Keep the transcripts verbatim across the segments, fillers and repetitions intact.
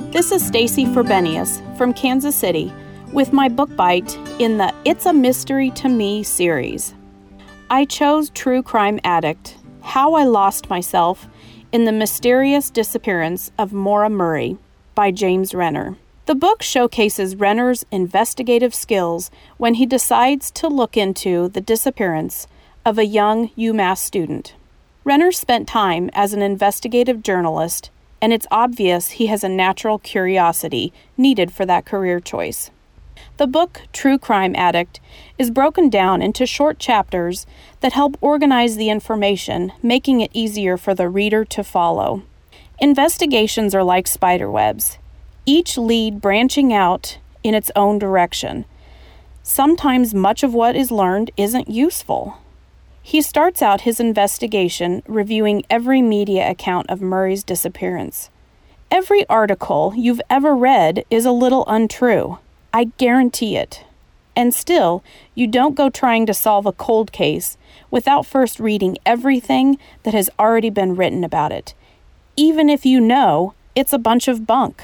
This is Stacy Frobenius from Kansas City with my book bite in the It's a Mystery to Me series. I chose True Crime Addict, How I Lost Myself in the Mysterious Disappearance of Maura Murray by James Renner. The book showcases Renner's investigative skills when he decides to look into the disappearance of a young UMass student. Renner spent time as an investigative journalist, and it's obvious he has a natural curiosity needed for that career choice. The book, True Crime Addict, is broken down into short chapters that help organize the information, making it easier for the reader to follow. Investigations are like spider webs, each lead branching out in its own direction. Sometimes much of what is learned isn't useful. He starts out his investigation reviewing every media account of Murray's disappearance. Every article you've ever read is a little untrue. I guarantee it. And still, you don't go trying to solve a cold case without first reading everything that has already been written about it, even if you know it's a bunch of bunk.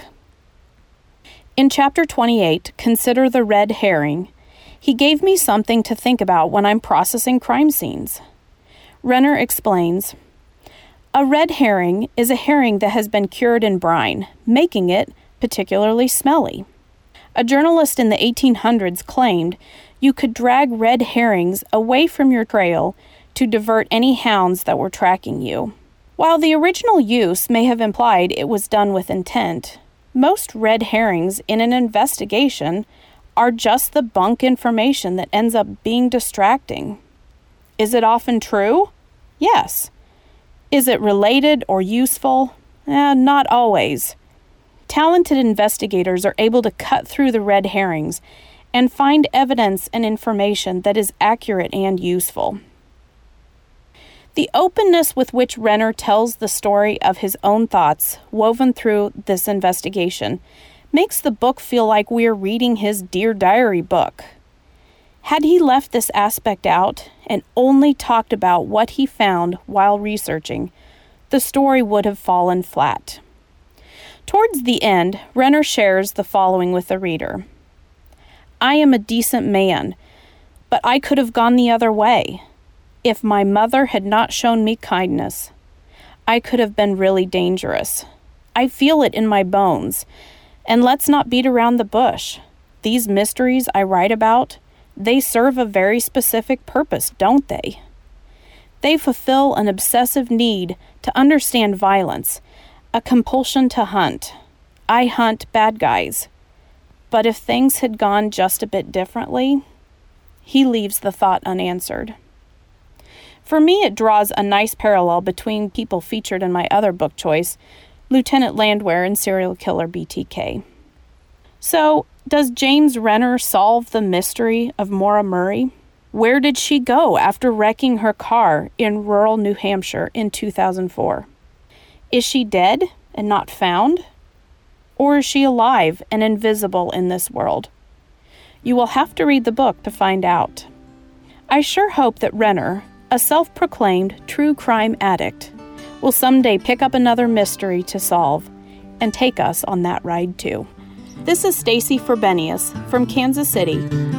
In Chapter twenty-eight, Consider the Red Herring, he gave me something to think about when I'm processing crime scenes. Renner explains, a red herring is a herring that has been cured in brine, making it particularly smelly. A journalist in the eighteen hundreds claimed you could drag red herrings away from your trail to divert any hounds that were tracking you. While the original use may have implied it was done with intent, most red herrings in an investigation are just the bunk information that ends up being distracting. Is it often true? Yes. Is it related or useful? Eh, not always. Talented investigators are able to cut through the red herrings and find evidence and information that is accurate and useful. The openness with which Renner tells the story of his own thoughts woven through this investigation makes the book feel like we're reading his Dear Diary book. Had he left this aspect out and only talked about what he found while researching, the story would have fallen flat. Towards the end, Renner shares the following with the reader. I am a decent man, but I could have gone the other way. If my mother had not shown me kindness, I could have been really dangerous. I feel it in my bones. And let's not beat around the bush. These mysteries I write about, they serve a very specific purpose, don't they? They fulfill an obsessive need to understand violence, a compulsion to hunt. I hunt bad guys. But if things had gone just a bit differently, he leaves the thought unanswered. For me, it draws a nice parallel between people featured in my other book choice, Lieutenant Landwehr and serial killer B T K. So, does James Renner solve the mystery of Maura Murray? Where did she go after wrecking her car in rural New Hampshire in two thousand four? Is she dead and not found? Or is she alive and invisible in this world? You will have to read the book to find out. I sure hope that Renner, a self-proclaimed true crime addict, will someday pick up another mystery to solve and take us on that ride too. This is Stacy Frobenius from Kansas City